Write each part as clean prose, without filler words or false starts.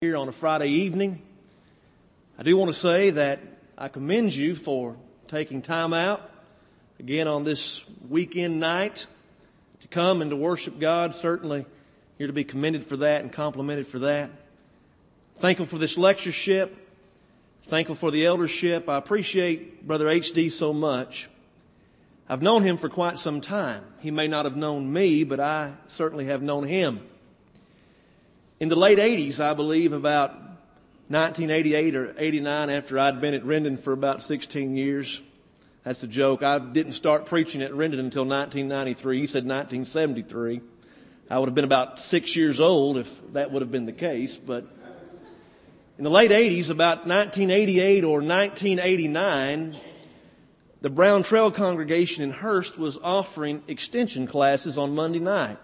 Here on a Friday evening. I do want to say that I commend you for taking time out again on this weekend night to come and to worship God. Certainly you're to be commended for that and complimented for that. Thankful for this lectureship. Thankful for the eldership. I appreciate Brother H.D. so much. I've known him for quite some time. He may not have known me, but I certainly have known him. In the late 80s, I believe, about 1988 or 89, after I'd been at Rendon for about 16 years. That's a joke. I didn't start preaching at Rendon until 1993. He said 1973. I would have been about 6 years old if that would have been the case. But in the late 80s, about 1988 or 1989, the Brown Trail congregation in Hurst was offering extension classes on Monday night.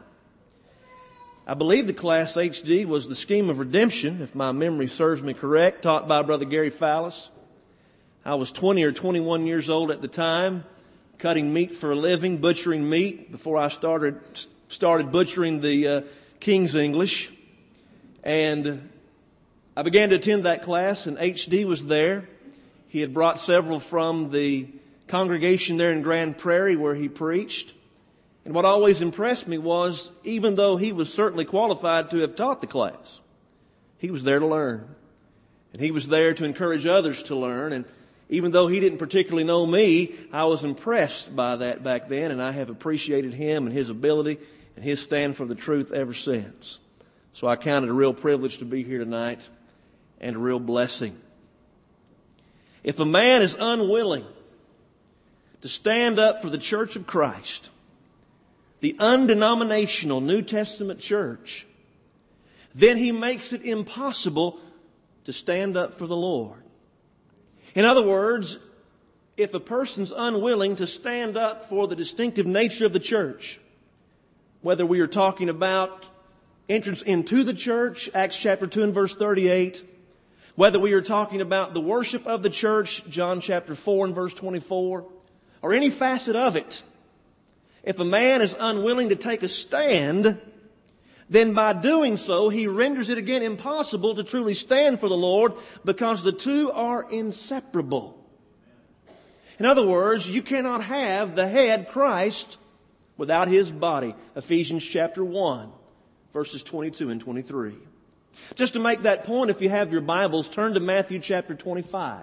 I believe the class HD was the Scheme of Redemption, if my memory serves me correct, taught by Brother Gary Fallis. I was 20 or 21 years old at the time, cutting meat for a living, butchering meat before I started butchering the King's English. And I began to attend that class, and HD was there. He had brought several from the congregation there in Grand Prairie where he preached. And what always impressed me was, even though he was certainly qualified to have taught the class, he was there to learn. And he was there to encourage others to learn. And even though he didn't particularly know me, I was impressed by that back then, and I have appreciated him and his ability and his stand for the truth ever since. So I count it a real privilege to be here tonight and a real blessing. If a man is unwilling to stand up for the Church of Christ, the undenominational New Testament church, then he makes it impossible to stand up for the Lord. In other words, if a person's unwilling to stand up for the distinctive nature of the church, whether we are talking about entrance into the church, Acts chapter 2 and verse 38, whether we are talking about the worship of the church, John chapter 4 and verse 24, or any facet of it, if a man is unwilling to take a stand, then by doing so, he renders it again impossible to truly stand for the Lord, because the two are inseparable. In other words, you cannot have the head, Christ, without His body. Ephesians chapter 1, verses 22 and 23. Just to make that point, if you have your Bibles, turn to Matthew chapter 25.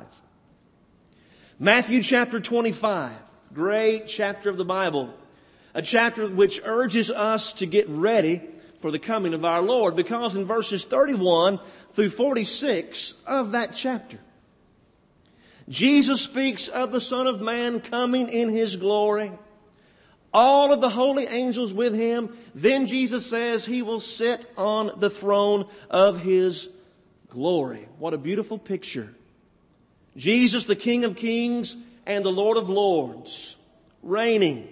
Matthew chapter 25, great chapter of the Bible. A chapter which urges us to get ready for the coming of our Lord, because in verses 31 through 46 of that chapter, Jesus speaks of the Son of Man coming in His glory, all of the holy angels with Him. Then Jesus says He will sit on the throne of His glory. What a beautiful picture. Jesus, the King of Kings and the Lord of Lords, reigning.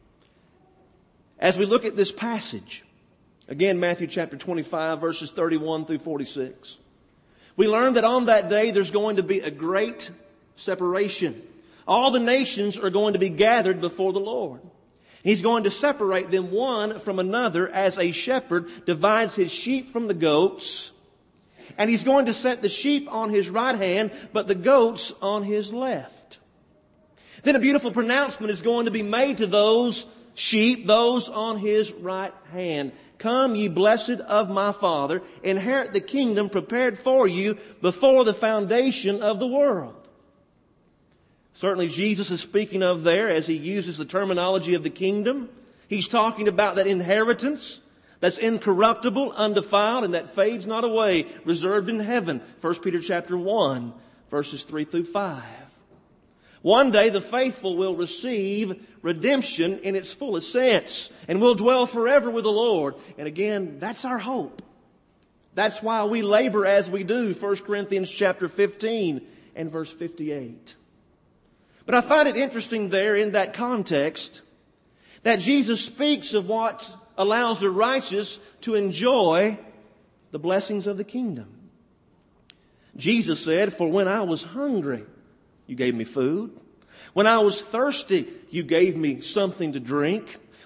As we look at this passage, again, Matthew chapter 25, verses 31 through 46, we learn that on that day there's going to be a great separation. All the nations are going to be gathered before the Lord. He's going to separate them one from another as a shepherd divides his sheep from the goats. And He's going to set the sheep on His right hand, but the goats on His left. Then a beautiful pronouncement is going to be made to those sheep, those on His right hand. Come, ye blessed of my Father, inherit the kingdom prepared for you before the foundation of the world. Certainly Jesus is speaking of there, as He uses the terminology of the kingdom, He's talking about that inheritance that's incorruptible, undefiled, and that fades not away, reserved in heaven. 1 Peter chapter 1, verses 3 through 5. One day the faithful will receive redemption in its fullest sense, and will dwell forever with the Lord. And again, that's our hope. That's why we labor as we do. 1 Corinthians chapter 15 and verse 58. But I find it interesting there in that context that Jesus speaks of what allows the righteous to enjoy the blessings of the kingdom. Jesus said, "For when I was hungry, You gave me food. When I was thirsty, You gave me something to drink.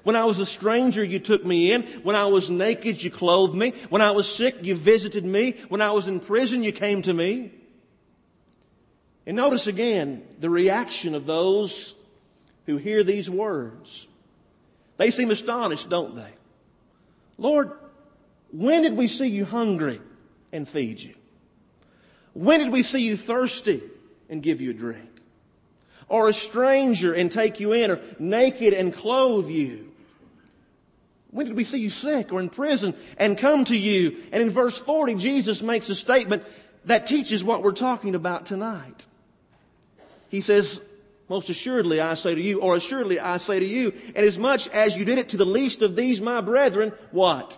When I was a stranger, you took me in. When I was naked, you clothed me. When I was sick, you visited me. When I was in prison, you came to me. And notice again the reaction of those who hear these words. They seem astonished, don't they? Lord, when did we see you hungry and feed you? When did we see you thirsty and give you a drink? Or a stranger and take you in, or naked and clothe you? When did we see you sick or in prison and come to you? And in verse 40, Jesus makes a statement that teaches what we're talking about tonight. He says, most assuredly I say to you, or assuredly I say to you, inasmuch as you did it to the least of these my brethren, what?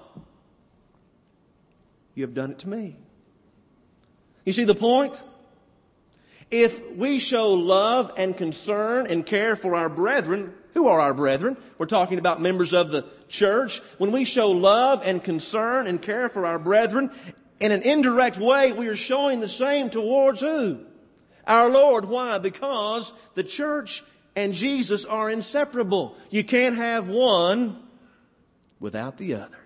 You have done it to me. You see the point? If we show love and concern and care for our brethren, who are our brethren? We're talking about members of the church. When we show love and concern and care for our brethren, in an indirect way, we are showing the same towards who? Our Lord. Why? Because the church and Jesus are inseparable. You can't have one without the other.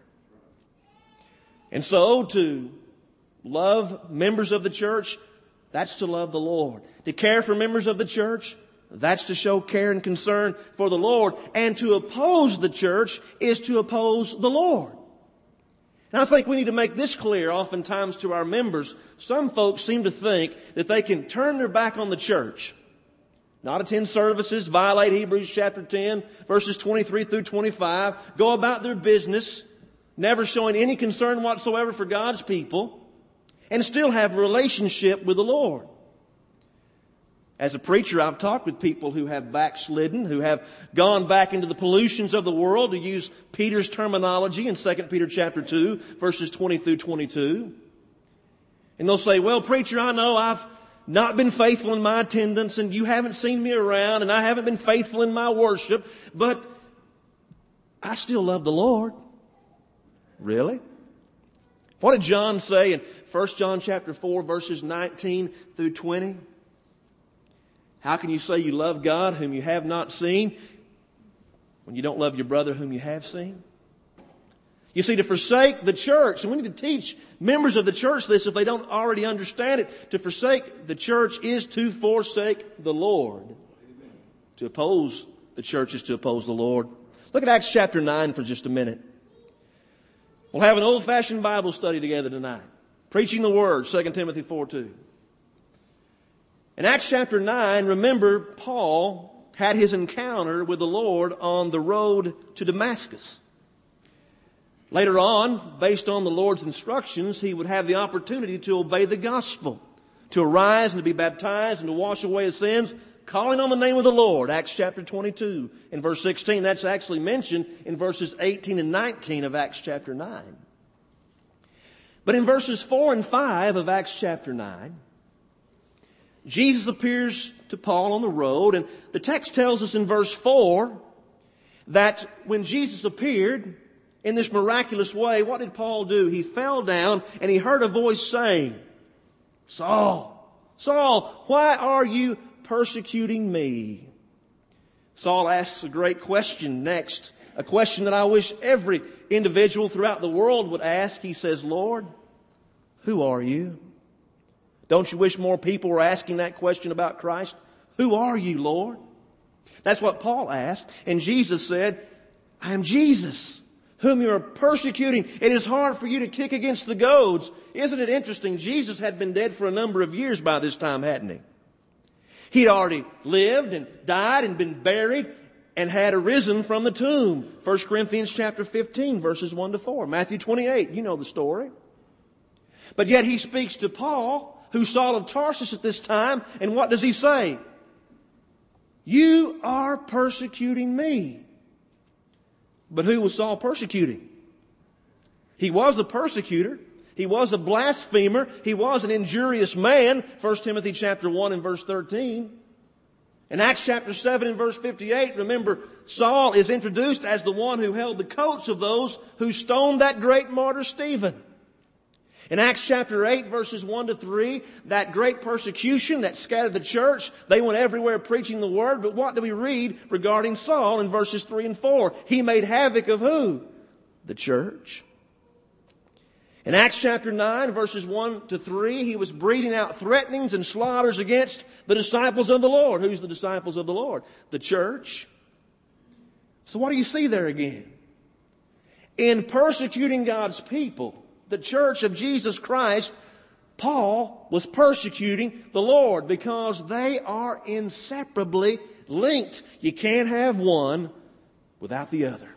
And so to love members of the church, that's to love the Lord. To care for members of the church, that's to show care and concern for the Lord. And to oppose the church is to oppose the Lord. And I think we need to make this clear oftentimes to our members. Some folks seem to think that they can turn their back on the church, not attend services, violate Hebrews chapter 10, verses 23 through 25, go about their business, never showing any concern whatsoever for God's people, and still have a relationship with the Lord. As a preacher, I've talked with people who have backslidden, who have gone back into the pollutions of the world, to use Peter's terminology in 2 Peter chapter 2, verses 20 through 22. And they'll say, well, preacher, I know I've not been faithful in my attendance, and you haven't seen me around, and I haven't been faithful in my worship, but I still love the Lord. Really? What did John say in 1 John chapter 4, verses 19 through 20? How can you say you love God whom you have not seen when you don't love your brother whom you have seen? You see, to forsake the church, and we need to teach members of the church this if they don't already understand it, to forsake the church is to forsake the Lord. Amen. To oppose the church is to oppose the Lord. Look at Acts chapter 9 for just a minute. We'll have an old-fashioned Bible study together tonight. Preaching the Word, 2 Timothy 4:2. In Acts chapter 9, remember, Paul had his encounter with the Lord on the road to Damascus. Later on, based on the Lord's instructions, he would have the opportunity to obey the gospel, to arise and to be baptized and to wash away his sins, calling on the name of the Lord. Acts chapter 22 and verse 16. That's actually mentioned in verses 18 and 19 of Acts chapter 9. But in verses 4 and 5 of Acts chapter 9, Jesus appears to Paul on the road, and the text tells us in verse 4 that when Jesus appeared in this miraculous way, what did Paul do? He fell down and he heard a voice saying, Saul, Saul, why are you persecuting me? Saul asks a great question next, a question that I wish every individual throughout the world would ask. He says, Lord, who are you? Don't you wish more people were asking that question about Christ? Who are you, Lord? That's what Paul asked. And Jesus said, I am Jesus, whom you are persecuting. It is hard for you to kick against the goads. Isn't it interesting? Jesus had been dead for a number of years by this time, hadn't he? He'd already lived and died and been buried and had arisen from the tomb. 1 Corinthians chapter 15, verses 1 to 4. Matthew 28, you know the story. But yet he speaks to Paul, who's Saul of Tarsus at this time, and what does he say? You are persecuting me. But who was Saul persecuting? He was a persecutor. He was a blasphemer. He was an injurious man. 1 Timothy chapter 1 and verse 13. In Acts chapter 7 and verse 58, remember, Saul is introduced as the one who held the coats of those who stoned that great martyr Stephen. In Acts chapter 8, verses 1 to 3, that great persecution that scattered the church, they went everywhere preaching the word. But what do we read regarding Saul in verses 3 and 4? He made havoc of who? The church. In Acts chapter 9, verses 1 to 3, he was breathing out threatenings and slaughters against the disciples of the Lord. Who's the disciples of the Lord? The church. So what do you see there again? In persecuting God's people, the church of Jesus Christ, Paul was persecuting the Lord because they are inseparably linked. You can't have one without the other.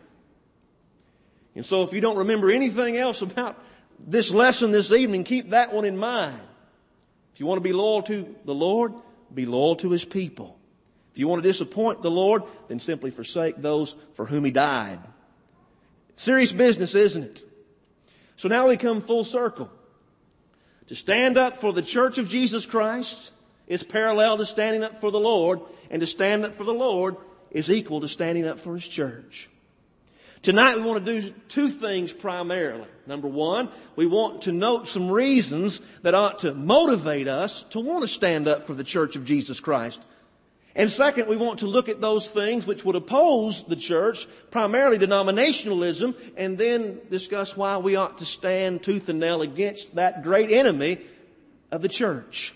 And so if you don't remember anything else about this lesson this evening, keep that one in mind. If you want to be loyal to the Lord, be loyal to His people. If you want to disappoint the Lord, then simply forsake those for whom He died. Serious business, isn't it? So now we come full circle. To stand up for the church of Jesus Christ is parallel to standing up for the Lord, and to stand up for the Lord is equal to standing up for His church. Tonight we want to do two things primarily. Number one, we want to note some reasons that ought to motivate us to want to stand up for the church of Jesus Christ. And second, we want to look at those things which would oppose the church, primarily denominationalism, and then discuss why we ought to stand tooth and nail against that great enemy of the church.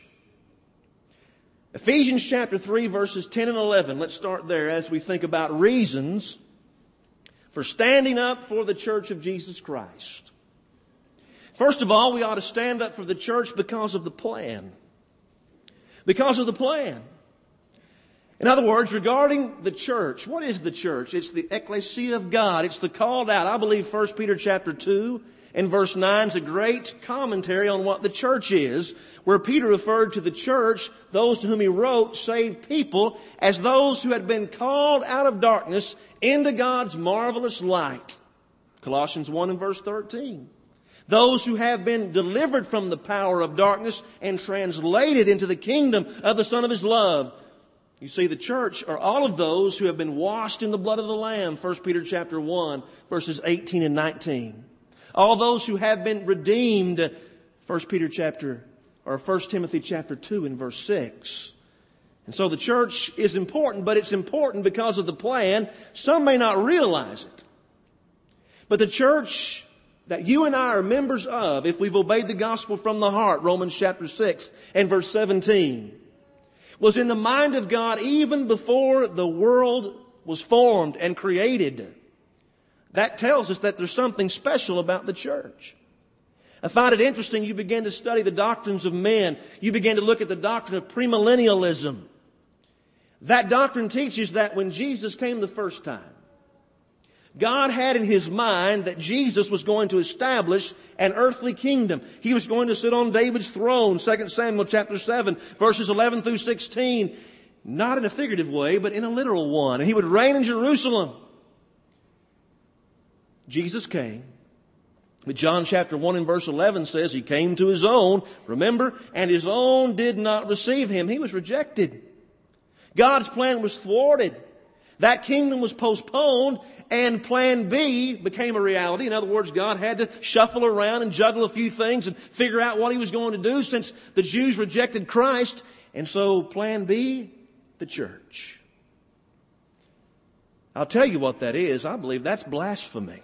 Ephesians chapter 3, verses 10 and 11. Let's start there as we think about reasons for standing up for the church of Jesus Christ. First of all, we ought to stand up for the church because of the plan. Because of the plan. In other words, regarding the church, what is the church? It's the ecclesia of God. It's the called out. I believe 1 Peter chapter 2 and verse 9 is a great commentary on what the church is, where Peter referred to the church, those to whom he wrote, saved people, as those who had been called out of darkness into God's marvelous light. Colossians 1 and verse 13. Those who have been delivered from the power of darkness and translated into the kingdom of the Son of His love. You see, the church are all of those who have been washed in the blood of the Lamb, 1 Peter chapter 1, verses 18 and 19. All those who have been redeemed, 1 Timothy chapter 2 and verse 6. And so the church is important, but it's important because of the plan. Some may not realize it. But the church that you and I are members of, if we've obeyed the gospel from the heart, Romans chapter 6 and verse 17, was in the mind of God even before the world was formed and created. That tells us that there's something special about the church. I find it interesting, you begin to study the doctrines of men. You begin to look at the doctrine of premillennialism. That doctrine teaches that when Jesus came the first time, God had in His mind that Jesus was going to establish an earthly kingdom. He was going to sit on David's throne, 2 Samuel chapter 7, verses 11 through 16. Not in a figurative way, but in a literal one. And He would reign in Jerusalem. Jesus came. But John chapter 1 and verse 11 says He came to His own, remember, and His own did not receive Him. He was rejected. God's plan was thwarted. That kingdom was postponed, and plan B became a reality. In other words, God had to shuffle around and juggle a few things and figure out what He was going to do since the Jews rejected Christ. And so plan B, the church. I'll tell you what that is. I believe that's blasphemy.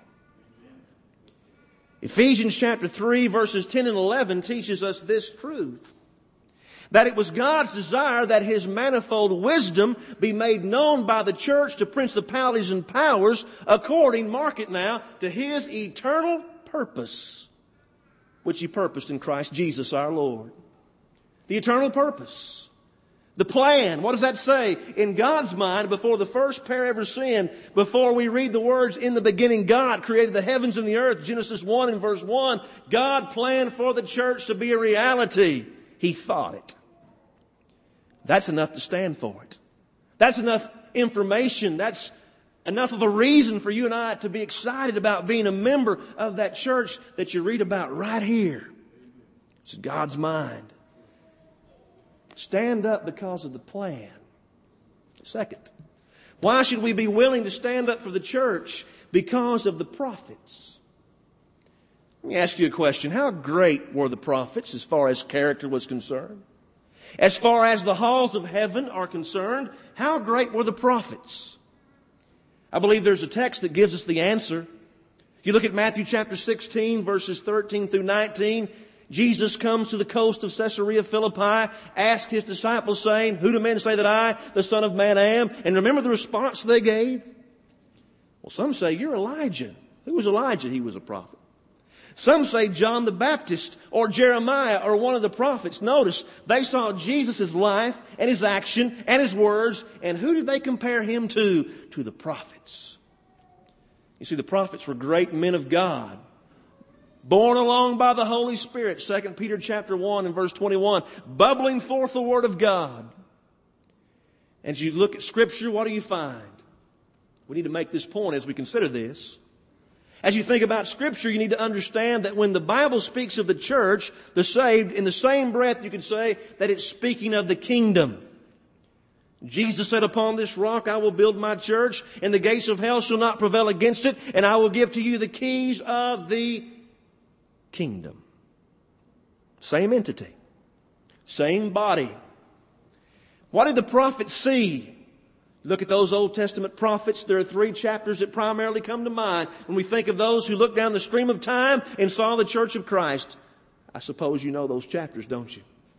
Ephesians chapter 3 verses 10 and 11 teaches us this truth. That it was God's desire that His manifold wisdom be made known by the church to principalities and powers according, mark it now, to His eternal purpose, which He purposed in Christ Jesus our Lord. The eternal purpose. The plan. What does that say? In God's mind, before the first pair ever sinned, before we read the words, in the beginning God created the heavens and the earth, Genesis 1 and verse 1, God planned for the church to be a reality. He thought it. That's enough to stand for it. That's enough information. That's enough of a reason for you and I to be excited about being a member of that church that you read about right here. It's God's mind. Stand up because of the plan. Second, why should we be willing to stand up for the church? Because of the prophets. Let me ask you a question. How great were the prophets as far as character was concerned? As far as the halls of heaven are concerned, how great were the prophets? I believe there's a text that gives us the answer. You look at Matthew chapter 16, verses 13 through 19. Jesus comes to the coast of Caesarea Philippi, asks his disciples, saying, "Who do men say that I, the Son of Man, am?" And remember the response they gave? Well, some say, "You're Elijah." Who was Elijah? He was a prophet. Some say John the Baptist or Jeremiah or one of the prophets. Notice, they saw Jesus' life and his action and his words. And who did they compare him to? To the prophets. You see, the prophets were great men of God, borne along by the Holy Spirit. 2 Peter chapter 1 and verse 21, bubbling forth the Word of God. As you look at Scripture, what do you find? We need to make this point as we consider this. As you think about Scripture, you need to understand that when the Bible speaks of the church, the saved, in the same breath you could say that it's speaking of the kingdom. Jesus said, "Upon this rock I will build my church, and the gates of hell shall not prevail against it, and I will give to you the keys of the kingdom." Same entity. Same body. What did the prophets see? Look at those Old Testament prophets. There are 3 chapters that primarily come to mind when we think of those who looked down the stream of time and saw the church of Christ. I suppose you know those chapters, don't you?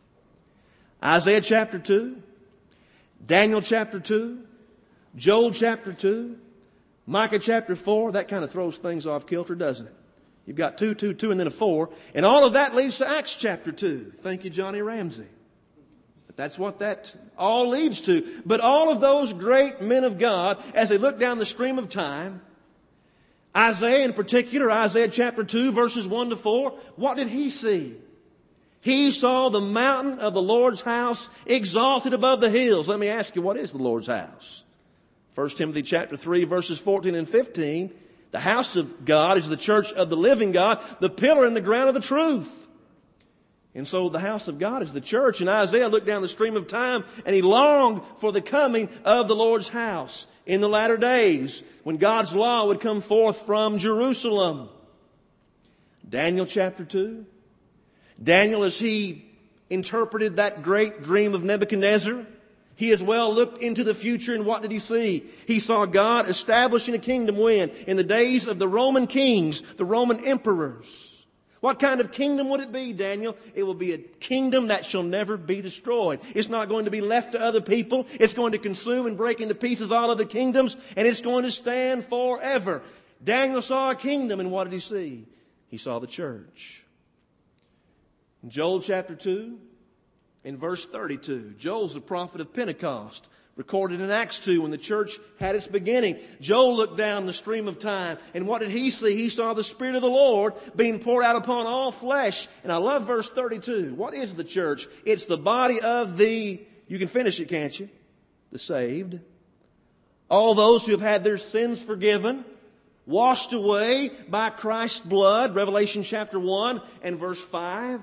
Isaiah chapter 2, Daniel chapter 2, Joel chapter 2, Micah chapter 4. That kind of throws things off kilter, doesn't it? You've got 2, 2, 2, and then a 4. And all of that leads to Acts chapter 2. Thank you, Johnny Ramsey. That's what that all leads to. But all of those great men of God, as they look down the stream of time, Isaiah in particular, Isaiah chapter 2, verses 1 to 4, what did he see? He saw the mountain of the Lord's house exalted above the hills. Let me ask you, what is the Lord's house? 1 Timothy chapter 3, verses 14 and 15. The house of God is the church of the living God, the pillar and the ground of the truth. And so the house of God is the church. And Isaiah looked down the stream of time and he longed for the coming of the Lord's house in the latter days when God's law would come forth from Jerusalem. Daniel chapter 2. Daniel, as he interpreted that great dream of Nebuchadnezzar, he as well looked into the future, and what did he see? He saw God establishing a kingdom when? In the days of the Roman kings, the Roman emperors. What kind of kingdom would it be, Daniel? It will be a kingdom that shall never be destroyed. It's not going to be left to other people. It's going to consume and break into pieces all of the kingdoms, and it's going to stand forever. Daniel saw a kingdom, and what did he see? He saw the church. In Joel chapter 2, in verse 32, Joel's the prophet of Pentecost, recorded in Acts 2 when the church had its beginning. Joel looked down the stream of time, and what did he see? He saw the Spirit of the Lord being poured out upon all flesh. And I love verse 32. What is the church? It's the body of the, you can finish it, can't you? The saved. All those who have had their sins forgiven, washed away by Christ's blood, Revelation chapter 1 and verse 5.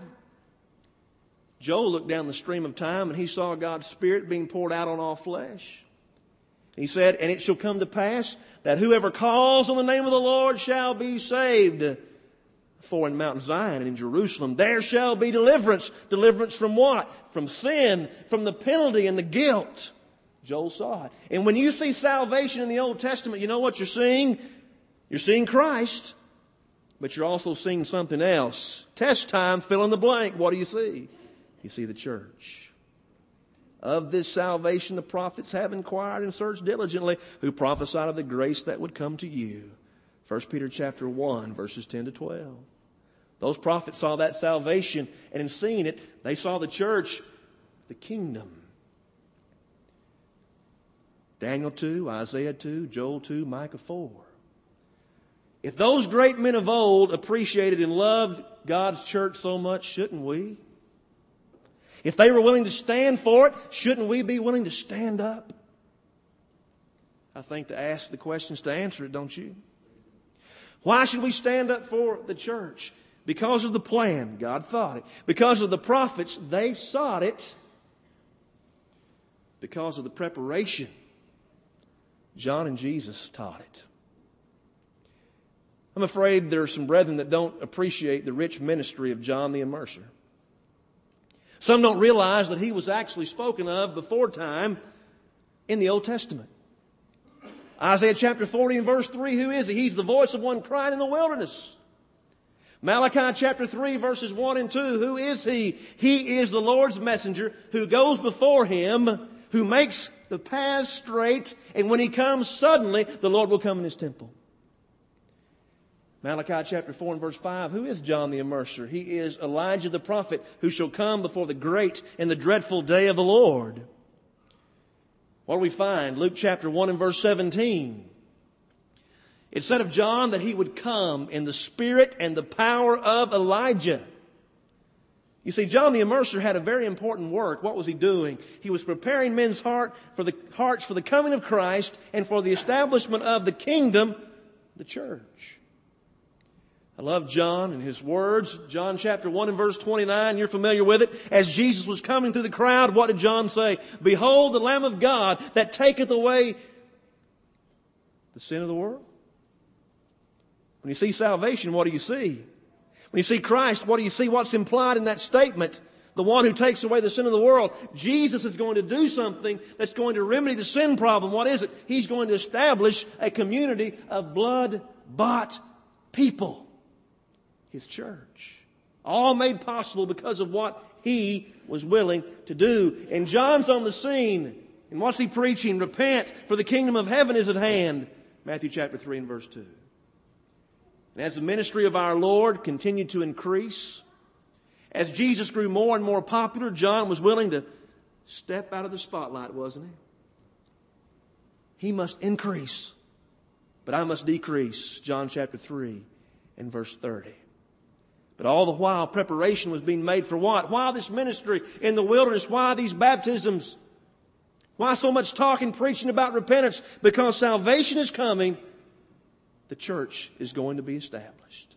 Joel looked down the stream of time and he saw God's Spirit being poured out on all flesh. He said, "And it shall come to pass that whoever calls on the name of the Lord shall be saved. For in Mount Zion and in Jerusalem there shall be deliverance." Deliverance from what? From sin, from the penalty and the guilt. Joel saw it. And when you see salvation in the Old Testament, you know what you're seeing? You're seeing Christ, but you're also seeing something else. Test time, fill in the blank. What do you see? You see the church. Of this salvation the prophets have inquired and searched diligently, who prophesied of the grace that would come to you. 1 Peter chapter 1, verses 10 to 12. Those prophets saw that salvation, and in seeing it, they saw the church, the kingdom. Daniel 2, Isaiah 2, Joel 2, Micah 4. If those great men of old appreciated and loved God's church so much, shouldn't we? If they were willing to stand for it, shouldn't we be willing to stand up? I think to ask the questions to answer it, don't you? Why should we stand up for the church? Because of the plan, God thought it. Because of the prophets, they sought it. Because of the preparation, John and Jesus taught it. I'm afraid there are some brethren that don't appreciate the rich ministry of John the Immerser. Some don't realize that he was actually spoken of before time in the Old Testament. Isaiah chapter 40 and verse 3, who is he? He's the voice of one crying in the wilderness. Malachi chapter 3 verses 1 and 2, who is he? He is the Lord's messenger who goes before him, who makes the paths straight, and when he comes suddenly, the Lord will come in his temple. Malachi chapter 4 and verse 5, who is John the Immerser? He is Elijah the prophet who shall come before the great and the dreadful day of the Lord. What do we find? Luke chapter 1 and verse 17. It said of John that he would come in the spirit and the power of Elijah. You see, John the Immerser had a very important work. What was he doing? He was preparing men's hearts for the coming of Christ and for the establishment of the kingdom, the church. I love John and his words. John chapter 1 and verse 29, you're familiar with it. As Jesus was coming through the crowd, what did John say? Behold the Lamb of God that taketh away the sin of the world. When you see salvation, what do you see? When you see Christ, what do you see? What's implied in that statement? The one who takes away the sin of the world. Jesus is going to do something that's going to remedy the sin problem. What is it? He's going to establish a community of blood-bought people. His church. All made possible because of what he was willing to do. And John's on the scene. And what's he preaching? Repent, for the kingdom of heaven is at hand. Matthew chapter 3 and verse 2. And as the ministry of our Lord continued to increase, as Jesus grew more and more popular, John was willing to step out of the spotlight, wasn't he? He must increase, but I must decrease. John chapter 3 and verse 30. But all the while, preparation was being made for what? Why this ministry in the wilderness? Why these baptisms? Why so much talk and preaching about repentance? Because salvation is coming. The church is going to be established.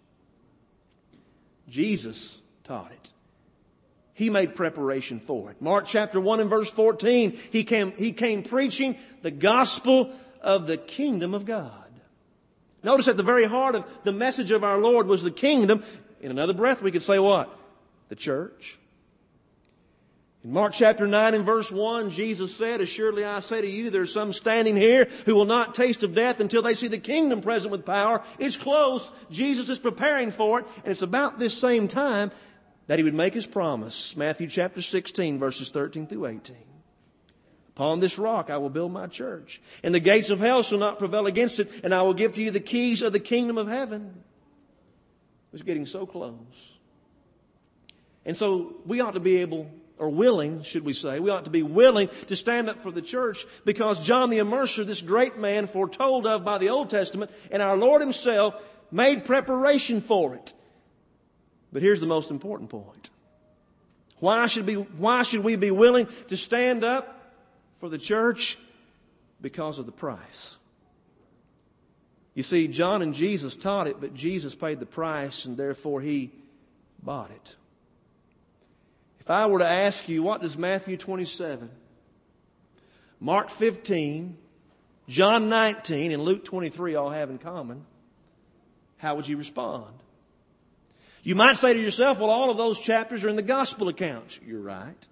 Jesus taught it. He made preparation for it. Mark chapter 1 and verse 14, he came preaching the gospel of the kingdom of God. Notice at the very heart of the message of our Lord was the kingdom. In another breath, we could say what? The church. In Mark chapter 9 and verse 1, Jesus said, assuredly I say to you, there are some standing here who will not taste of death until they see the kingdom present with power. It's close. Jesus is preparing for it. And it's about this same time that he would make his promise. Matthew chapter 16, verses 13 through 18. Upon this rock I will build my church, and the gates of hell shall not prevail against it, and I will give to you the keys of the kingdom of heaven. It was getting so close. And so we ought to be able, or willing, should we say, we ought to be willing to stand up for the church, because John the Immerser, this great man foretold of by the Old Testament, and our Lord himself made preparation for it. But here's the most important point. Why should we be willing to stand up for the church? Because of the price. You see, John and Jesus taught it, but Jesus paid the price, and therefore he bought it. If I were to ask you, what does Matthew 27, Mark 15, John 19, and Luke 23 all have in common, how would you respond? You might say to yourself, well, all of those chapters are in the gospel accounts. You're right.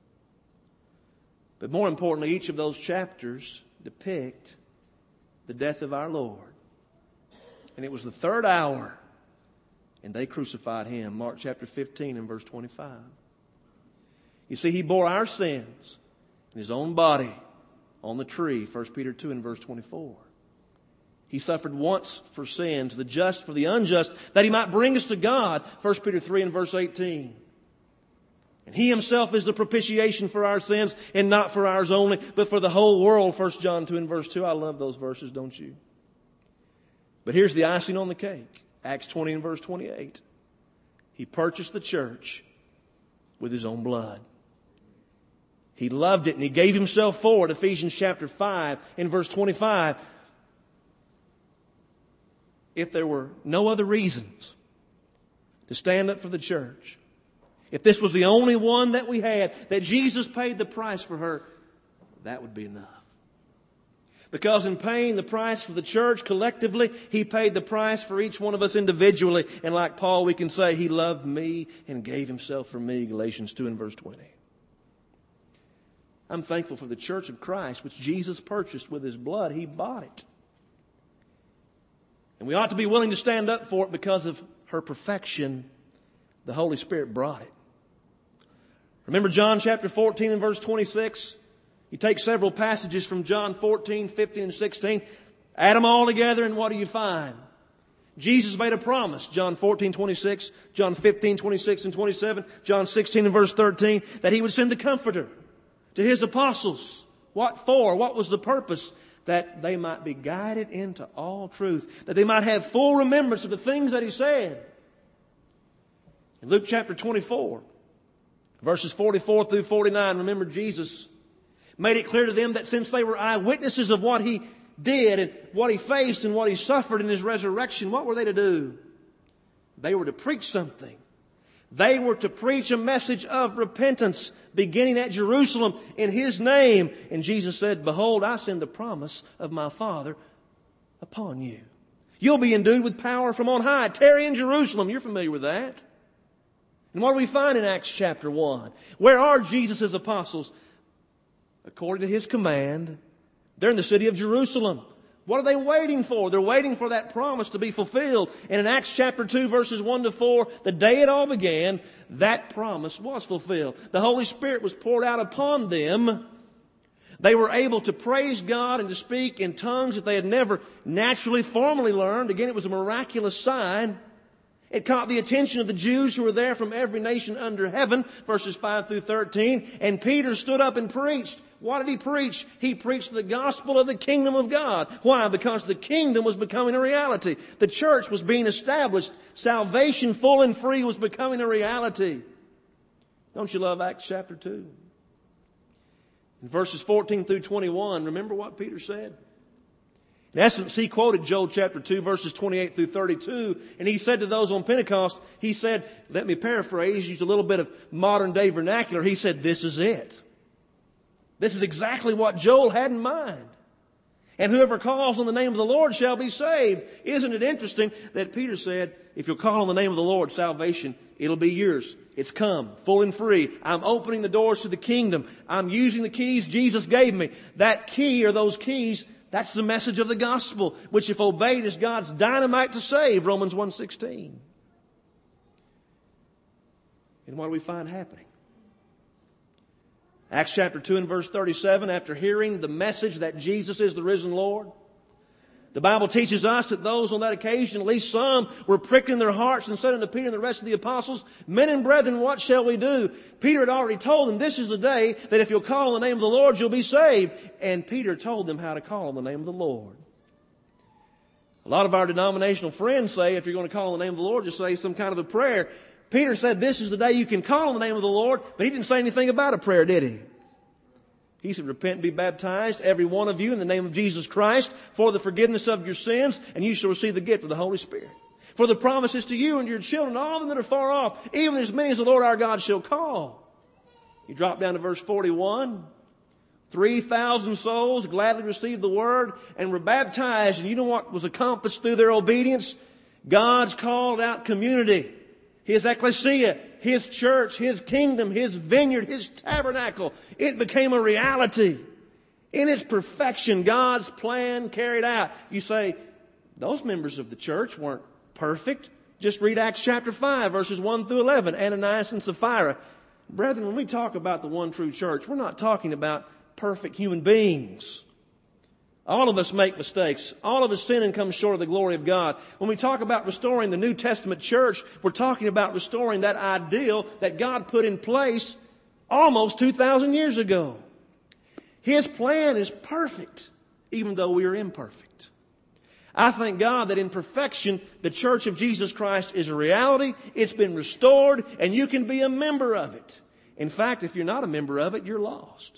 But more importantly, each of those chapters depict the death of our Lord. And it was the third hour, and they crucified him. Mark chapter 15 and verse 25. You see, he bore our sins in his own body on the tree. 1 Peter 2 and verse 24. He suffered once for sins, the just for the unjust, that he might bring us to God. 1 Peter 3 and verse 18. And he himself is the propitiation for our sins, and not for ours only, but for the whole world. 1 John 2 and verse 2. I love those verses, don't you? But here's the icing on the cake. Acts 20 and verse 28. He purchased the church with his own blood. He loved it and he gave himself for it. Ephesians chapter 5 and verse 25. If there were no other reasons to stand up for the church, if this was the only one that we had, that Jesus paid the price for her, that would be enough. Because in paying the price for the church collectively, He paid the price for each one of us individually. And like Paul, we can say, He loved me and gave Himself for me, Galatians 2 and verse 20. I'm thankful for the church of Christ, which Jesus purchased with His blood. He bought it. And we ought to be willing to stand up for it because of her perfection. The Holy Spirit brought it. Remember John chapter 14 and verse 26? You take several passages from John 14, 15, and 16, add them all together, and what do you find? Jesus made a promise, John 14, 26, John 15, 26 and 27, John 16 and verse 13, that He would send the Comforter to His apostles. What for? What was the purpose? That they might be guided into all truth, that they might have full remembrance of the things that He said. In Luke chapter 24, verses 44 through 49, remember Jesus made it clear to them that since they were eyewitnesses of what He did and what He faced and what He suffered in His resurrection, what were they to do? They were to preach something. They were to preach a message of repentance beginning at Jerusalem in His name. And Jesus said, behold, I send the promise of my Father upon you. You'll be endued with power from on high. Tarry in Jerusalem. You're familiar with that. And what do we find in Acts chapter 1? Where are Jesus' apostles? According to His command, they're in the city of Jerusalem. What are they waiting for? They're waiting for that promise to be fulfilled. And in Acts chapter 2, verses 1 to 4, the day it all began, that promise was fulfilled. The Holy Spirit was poured out upon them. They were able to praise God and to speak in tongues that they had never naturally, formally learned. Again, it was a miraculous sign. It caught the attention of the Jews who were there from every nation under heaven, verses 5 through 13. And Peter stood up and preached. What did he preach? He preached the gospel of the kingdom of God. Why? Because the kingdom was becoming a reality. The church was being established. Salvation full and free was becoming a reality. Don't you love Acts chapter 2? In verses 14 through 21, remember what Peter said? In essence, he quoted Joel chapter 2, verses 28 through 32, and he said to those on Pentecost, he said, let me paraphrase, use a little bit of modern day vernacular. He said, this is it. This is exactly what Joel had in mind. And whoever calls on the name of the Lord shall be saved. Isn't it interesting that Peter said, if you'll call on the name of the Lord, salvation, it'll be yours. It's come, full and free. I'm opening the doors to the kingdom. I'm using the keys Jesus gave me. That key or those keys, that's the message of the gospel, which if obeyed is God's dynamite to save, Romans 1:16. And what do we find happening? Acts chapter 2 and verse 37, after hearing the message that Jesus is the risen Lord, the Bible teaches us that those on that occasion, at least some, were pricked in their hearts and said unto Peter and the rest of the apostles, men and brethren, what shall we do? Peter had already told them, this is the day that if you'll call on the name of the Lord, you'll be saved. And Peter told them how to call on the name of the Lord. A lot of our denominational friends say, if you're going to call on the name of the Lord, just say some kind of a prayer. Peter said, this is the day you can call on the name of the Lord, but he didn't say anything about a prayer, did he? He said, repent and be baptized, every one of you, in the name of Jesus Christ, for the forgiveness of your sins, and you shall receive the gift of the Holy Spirit. For the promise is to you and your children, all of them that are far off, even as many as the Lord our God shall call. You drop down to verse 41. 3,000 souls gladly received the word and were baptized. And you know what was accomplished through their obedience? God's called out community. His ecclesia, His church, His kingdom, His vineyard, His tabernacle. It became a reality. In its perfection, God's plan carried out. You say, those members of the church weren't perfect. Just read Acts chapter 5, verses 1 through 11, Ananias and Sapphira. Brethren, when we talk about the one true church, we're not talking about perfect human beings. All of us make mistakes. All of us sin and come short of the glory of God. When we talk about restoring the New Testament church, we're talking about restoring that ideal that God put in place almost 2,000 years ago. His plan is perfect, even though we are imperfect. I thank God that in perfection, the church of Jesus Christ is a reality. It's been restored, and you can be a member of it. In fact, if you're not a member of it, you're lost.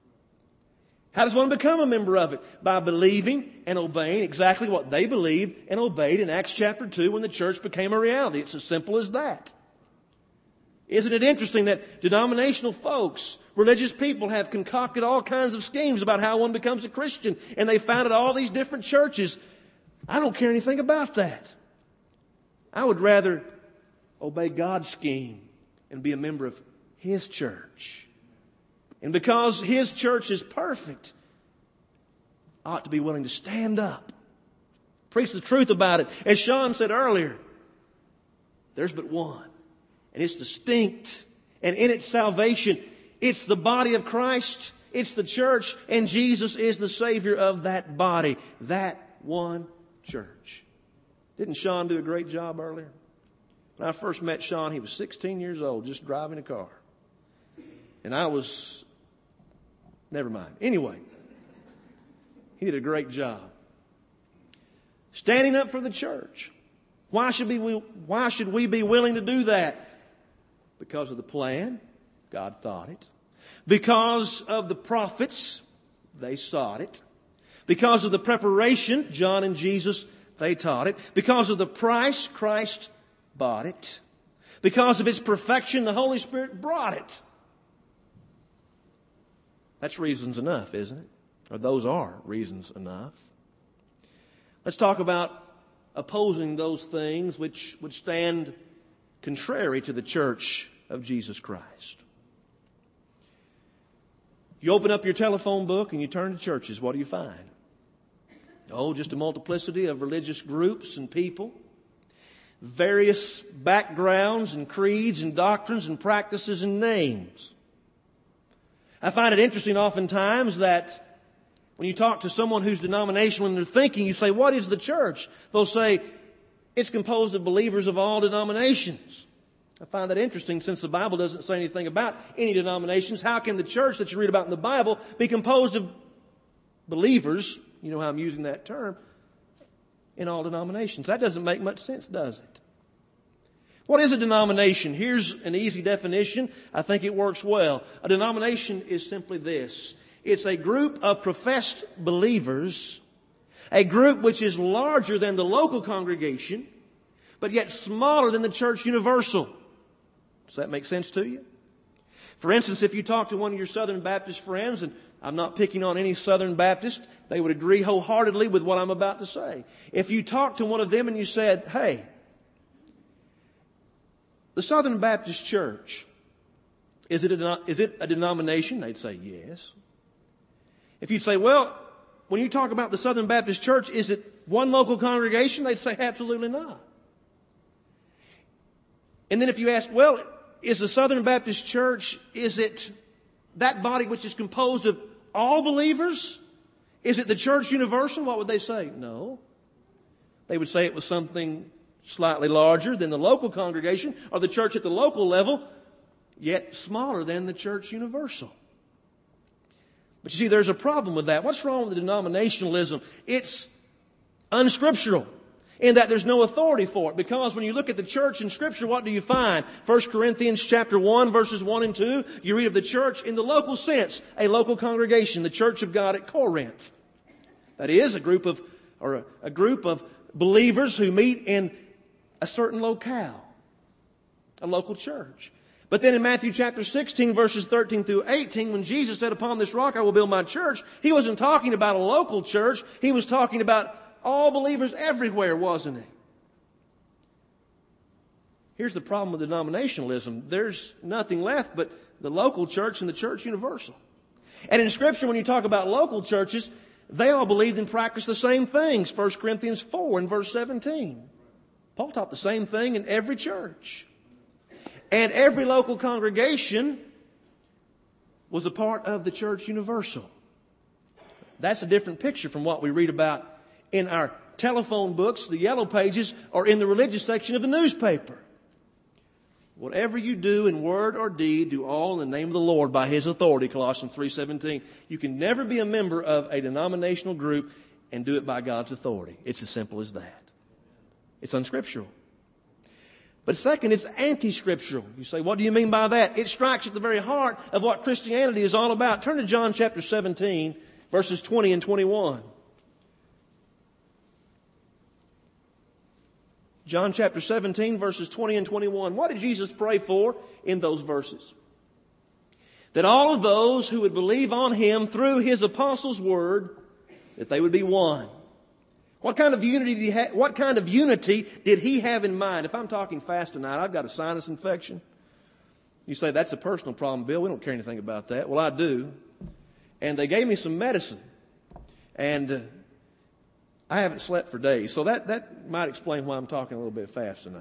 How does one become a member of it? By believing and obeying exactly what they believed and obeyed in Acts chapter 2 when the church became a reality. It's as simple as that. Isn't it interesting that denominational folks Religious people have concocted all kinds of schemes about how one becomes a Christian, and they founded all these different churches. I don't care anything about that. I would rather obey God's scheme and be a member of His church. And because His church is perfect, I ought to be willing to stand up, preach the truth about it. As Sean said earlier, there's but one, and it's distinct, and in its salvation, it's the body of Christ, it's the church, and Jesus is the Savior of that body, that one church. Didn't Sean do a great job earlier? When I first met Sean, he was 16 years old, just driving a car. And I was, never mind. Anyway, he did a great job. Standing up for the church. Why should we be willing to do that? Because of the plan, God thought it. Because of the prophets, they sought it. Because of the preparation, John and Jesus, they taught it. Because of the price, Christ bought it. Because of its perfection, the Holy Spirit brought it. That's reasons enough, isn't it? Or those are reasons enough. Let's talk about opposing those things which would stand contrary to the church of Jesus Christ. You open up your telephone book and you turn to churches. What do you find? Oh, just a multiplicity of religious groups and people. Various backgrounds and creeds and doctrines and practices and names. I find it interesting oftentimes that when you talk to someone whose denomination, when they're thinking, you say, what is the church? They'll say, it's composed of believers of all denominations. I find that interesting since the Bible doesn't say anything about any denominations. How can the church that you read about in the Bible be composed of believers, you know how I'm using that term, in all denominations? That doesn't make much sense, does it? What is a denomination? Here's an easy definition. I think it works well. A denomination is simply this. It's a group of professed believers, a group which is larger than the local congregation, but yet smaller than the church universal. Does that make sense to you? For instance, if you talk to one of your Southern Baptist friends, and I'm not picking on any Southern Baptist, they would agree wholeheartedly with what I'm about to say. If you talk to one of them and you said, hey, the Southern Baptist Church, is it a denomination? They'd say yes. If you'd say, well, when you talk about the Southern Baptist Church, is it one local congregation? They'd say absolutely not. And then if you ask, well, is the Southern Baptist Church, is it that body which is composed of all believers? Is it the church universal? What would they say? No. They would say it was something slightly larger than the local congregation or the church at the local level, yet smaller than the church universal. But you see, there's a problem with that. What's wrong with the denominationalism? It's unscriptural in that there's no authority for it. Because when you look at the church in Scripture, what do you find? 1 Corinthians chapter 1, verses 1 and 2, you read of the church in the local sense, a local congregation, the church of God at Corinth. That is a group of believers who meet in a certain locale, a local church. But then in Matthew chapter 16, verses 13 through 18, when Jesus said, upon this rock I will build my church, He wasn't talking about a local church. He was talking about all believers everywhere, wasn't He? Here's the problem with denominationalism. There's nothing left but the local church and the church universal. And in Scripture, when you talk about local churches, they all believed and practiced the same things. 1 Corinthians 4 and verse 17. Paul taught the same thing in every church. And every local congregation was a part of the church universal. That's a different picture from what we read about in our telephone books, the yellow pages, or in the religious section of the newspaper. Whatever you do in word or deed, do all in the name of the Lord by His authority, Colossians 3:17. You can never be a member of a denominational group and do it by God's authority. It's as simple as that. It's unscriptural. But second, it's anti-scriptural. You say, what do you mean by that? It strikes at the very heart of what Christianity is all about. Turn to John chapter 17, verses 20 and 21. John chapter 17, verses 20 and 21. What did Jesus pray for in those verses? that all of those who would believe on Him through His apostles' word, that they would be one. What kind of unity did He have in mind? If I'm talking fast tonight, I've got a sinus infection. You say, that's a personal problem, Bill. We don't care anything about that. Well, I do. And they gave me some medicine. And I haven't slept for days. So that might explain why I'm talking a little bit fast tonight.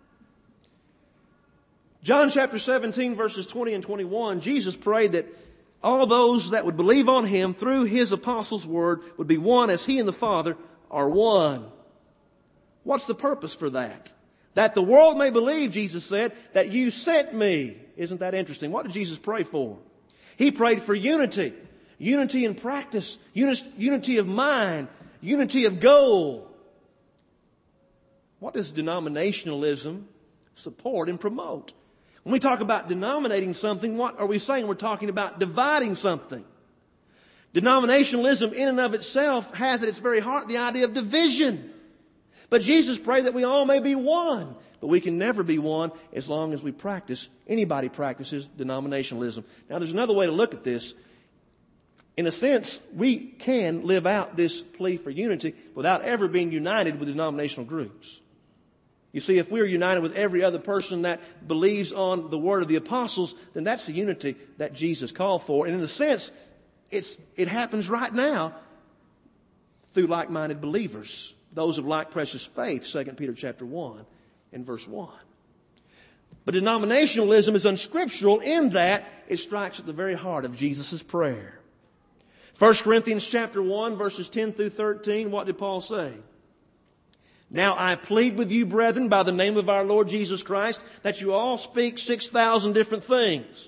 John chapter 17, verses 20 and 21, Jesus prayed that all those that would believe on Him through His apostles' word would be one as He and the Father are one. What's the purpose for that? That the world may believe, Jesus said, that you sent me. Isn't that interesting? What did Jesus pray for? He prayed for unity. Unity in practice. Unity of mind. Unity of goal. What does denominationalism support and promote? When we talk about denominating something, what are we saying? We're talking about dividing something. Denominationalism in and of itself has at its very heart the idea of division. But Jesus prayed that we all may be one. But we can never be one as long as anybody practices denominationalism. Now there's another way to look at this. In a sense, we can live out this plea for unity without ever being united with denominational groups. You see, if we're united with every other person that believes on the word of the apostles, then that's the unity that Jesus called for. And in a sense, it happens right now through like-minded believers, those of like precious faith, 2 Peter chapter 1 and verse 1. But denominationalism is unscriptural in that it strikes at the very heart of Jesus' prayer. 1 Corinthians chapter 1, verses 10 through 13, what did Paul say? Now I plead with you, brethren, by the name of our Lord Jesus Christ, that you all speak 6,000 different things.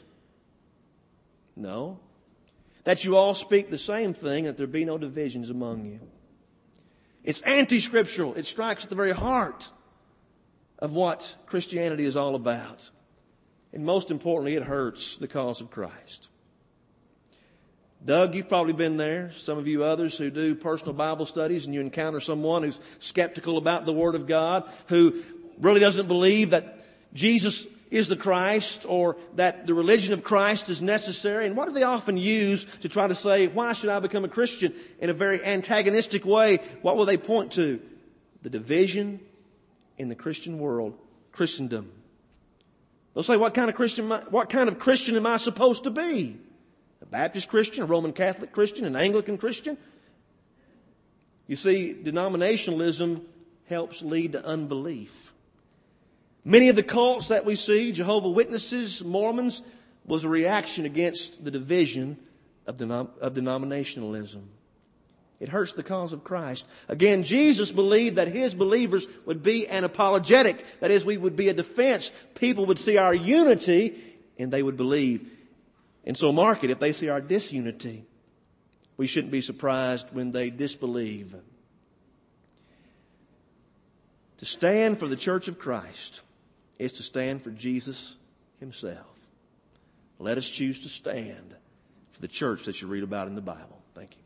No. That you all speak the same thing, that there be no divisions among you. It's anti-scriptural. It strikes at the very heart of what Christianity is all about. And most importantly, it hurts the cause of Christ. Doug, you've probably been there. Some of you others who do personal Bible studies and you encounter someone who's skeptical about the Word of God, who really doesn't believe that Jesus is the Christ or that the religion of Christ is necessary. And what do they often use to try to say, why should I become a Christian? In a very antagonistic way, what will they point to? The division in the Christian world, Christendom. They'll say, what kind of Christian am I supposed to be? A Baptist Christian, a Roman Catholic Christian, an Anglican Christian? You see, denominationalism helps lead to unbelief. Many of the cults that we see, Jehovah's Witnesses, Mormons, was a reaction against the division of denominationalism. It hurts the cause of Christ. Again, Jesus believed that His believers would be an apologetic. That is, we would be a defense. People would see our unity and they would believe. And so mark it, if they see our disunity, we shouldn't be surprised when they disbelieve. To stand for the church of Christ is to stand for Jesus Himself. Let us choose to stand for the church that you read about in the Bible. Thank you.